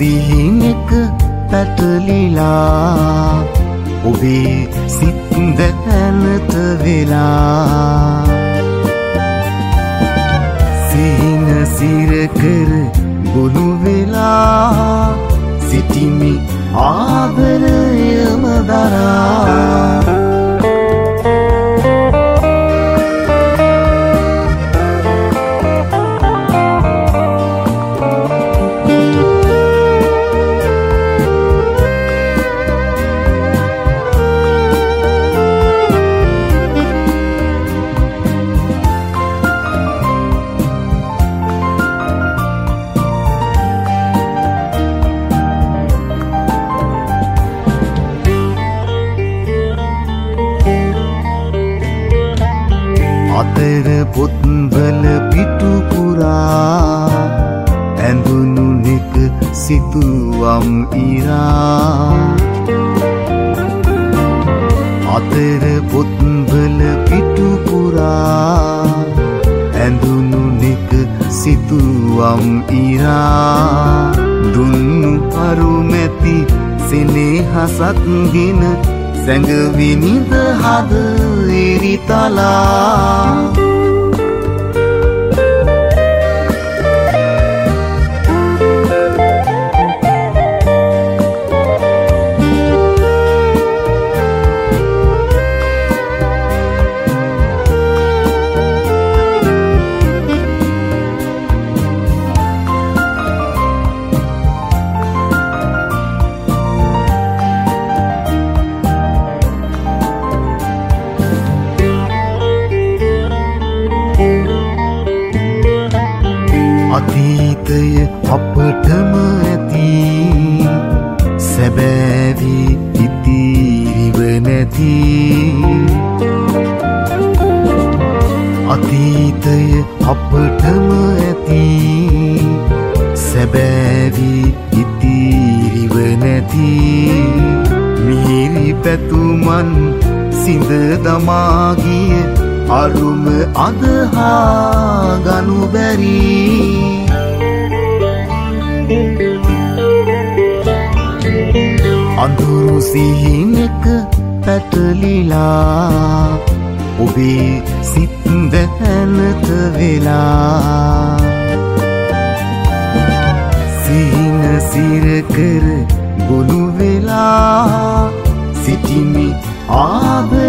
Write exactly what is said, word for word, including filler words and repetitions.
සිහිනක පැටලිලා ඔබේ සිත් දැනත වෙලා සිහින සිර කර ගොනු වෙලා සිටිමි ආදරයම දරා අතර පොත්වල පිටු පුරා ඇඳුණු නෙක සිතුවම් ඉරා අතර පොත්වල පිටු පුරා ඇඳුණු නෙක සිතුවම් ඉරා දුන්නු පරුමැති සෙනෙහසක් ගෙන සැඟවිනිද හද එරිතලා අතීතය අපටම ඇති සැබෑවි ඉතිරිව නැති අතීතය අපටම ඇති සැබෑවි ඉතිරිව නැති මිහිරි පැතුමන් සිඳ දමා ගිය අරුම අදහා ගනු බැරි අඳුරු සිහිනක පැටලිලා ඔබේ සිත් දැනත වෙලා සිහින සිර කර ගොනු වෙලා සිටිමි ආද